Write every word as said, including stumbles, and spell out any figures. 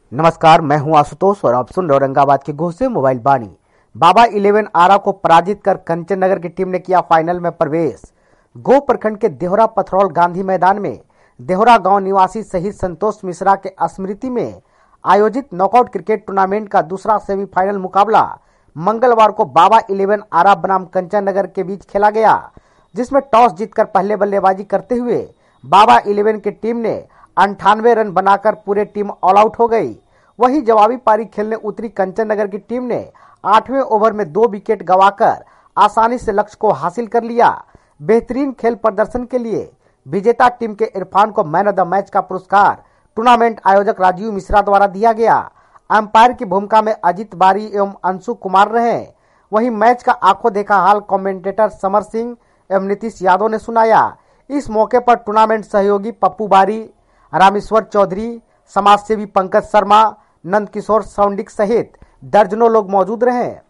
नमस्कार, मैं हूं आशुतोष और आप सुन रहे औरंगाबाद के घोष से मोबाइल बानी। बाबा इलेवन आरा को पराजित कर कंचन नगर की टीम ने किया फाइनल में प्रवेश। गो प्रखंड के देहरा पथरौल गांधी मैदान में देहरा गांव निवासी शहीद संतोष मिश्रा के स्मृति में आयोजित नॉकआउट क्रिकेट टूर्नामेंट का दूसरा सेमीफाइनल मुकाबला मंगलवार को बाबा इलेवन आरा बनाम कंचन नगर के बीच खेला गया, जिसमें टॉस जीतकर पहले बल्लेबाजी करते हुए बाबा इलेवन की टीम ने अंठानवे रन बनाकर पूरे टीम ऑल आउट हो गई। वहीं जवाबी पारी खेलने उतरी कंचन नगर की टीम ने आठवें ओवर में दो विकेट गंवाकर आसानी से लक्ष्य को हासिल कर लिया। बेहतरीन खेल प्रदर्शन के लिए विजेता टीम के इरफान को मैन ऑफ द मैच का पुरस्कार टूर्नामेंट आयोजक राजीव मिश्रा द्वारा दिया गया। अंपायर की भूमिका में अजित बारी एवं अंशु कुमार रहे। वहीं मैच का आंखों देखा हाल कमेंटेटर समर सिंह एवं नीतीश यादव ने सुनाया। इस मौके पर टूर्नामेंट सहयोगी पप्पू बारी, रामेश्वर चौधरी, समाजसेवी पंकज शर्मा, नंद किशोर सौंडिक सहित दर्जनों लोग मौजूद रहे।